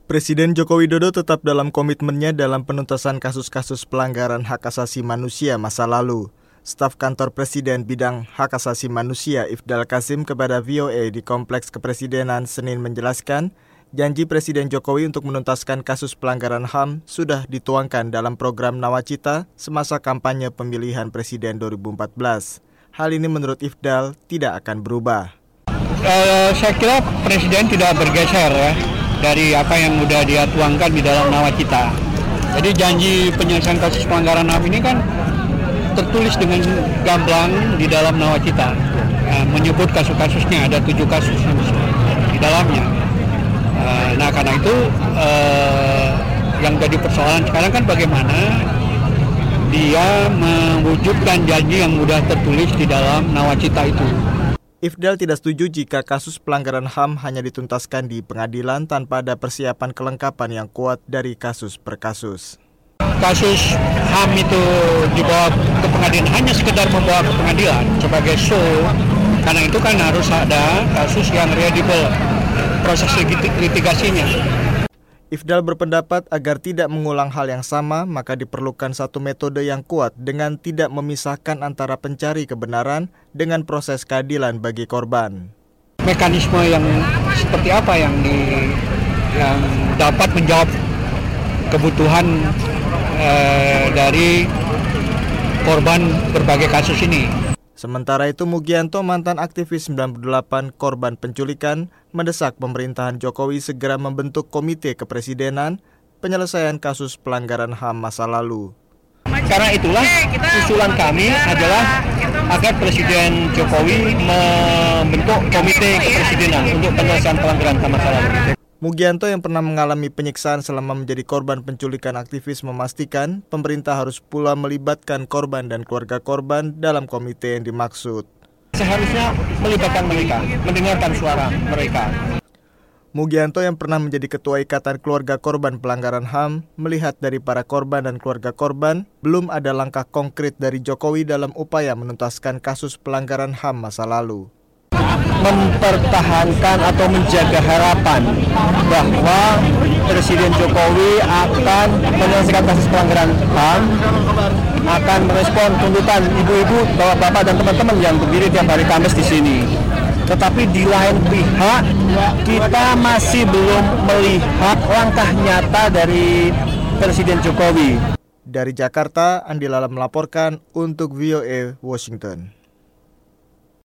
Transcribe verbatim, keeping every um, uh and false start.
Presiden Joko Widodo tetap dalam komitmennya dalam penuntasan kasus-kasus pelanggaran hak asasi manusia masa lalu. Staf Kantor Presiden Bidang Hak Asasi Manusia Ifdal Kasim kepada V O A di Kompleks Kepresidenan Senin menjelaskan, janji Presiden Jokowi untuk menuntaskan kasus pelanggaran H A M sudah dituangkan dalam program Nawacita semasa kampanye pemilihan Presiden dua ribu empat belas. Hal ini menurut Ifdal tidak akan berubah. Uh, saya kira Presiden tidak bergeser ya dari apa yang sudah dia tuangkan di dalam Nawacita. Jadi janji penyelesaian kasus pelanggaran H A M ini kan tertulis dengan gamblang di dalam Nawacita. Ya, menyebut kasus-kasusnya, ada tujuh kasus di dalamnya. Uh, nah karena itu uh, yang jadi persoalan sekarang kan bagaimana dia mewujudkan janji yang sudah tertulis di dalam Nawacita itu. Ifdal tidak setuju jika kasus pelanggaran H A M hanya dituntaskan di pengadilan tanpa ada persiapan kelengkapan yang kuat dari kasus per kasus. Kasus H A M itu dibawa ke pengadilan hanya sekedar membawa ke pengadilan sebagai show, karena itu kan harus ada kasus yang readable, proses litigasinya. Ifdal berpendapat agar tidak mengulang hal yang sama, maka diperlukan satu metode yang kuat dengan tidak memisahkan antara pencari kebenaran dengan proses keadilan bagi korban. Mekanisme yang seperti apa yang di, yang dapat menjawab kebutuhan eh, dari korban berbagai kasus ini. Sementara itu, Mugianto, mantan aktivis sembilan puluh delapan korban penculikan, mendesak pemerintahan Jokowi segera membentuk komite kepresidenan penyelesaian kasus pelanggaran H A M masa lalu. Karena itulah usulan kami adalah agar Presiden Jokowi membentuk komite kepresidenan untuk penyelesaian pelanggaran H A M masa lalu. Mugianto yang pernah mengalami penyiksaan selama menjadi korban penculikan aktivis memastikan pemerintah harus pula melibatkan korban dan keluarga korban dalam komite yang dimaksud. Seharusnya melibatkan mereka, mendengarkan suara mereka. Mugianto yang pernah menjadi ketua Ikatan Keluarga Korban Pelanggaran H A M melihat dari para korban dan keluarga korban belum ada langkah konkret dari Jokowi dalam upaya menuntaskan kasus pelanggaran H A M masa lalu. Mempertahankan atau menjaga harapan bahwa Presiden Jokowi akan menyelesaikan kasus pelanggaran H A M, akan merespon tuntutan ibu-ibu, bapak-bapak dan teman-teman yang berdiri tiap hari Kamis di sini. Tetapi di lain pihak kita masih belum melihat langkah nyata dari Presiden Jokowi. Dari Jakarta, Andi Lala melaporkan untuk V O A Washington.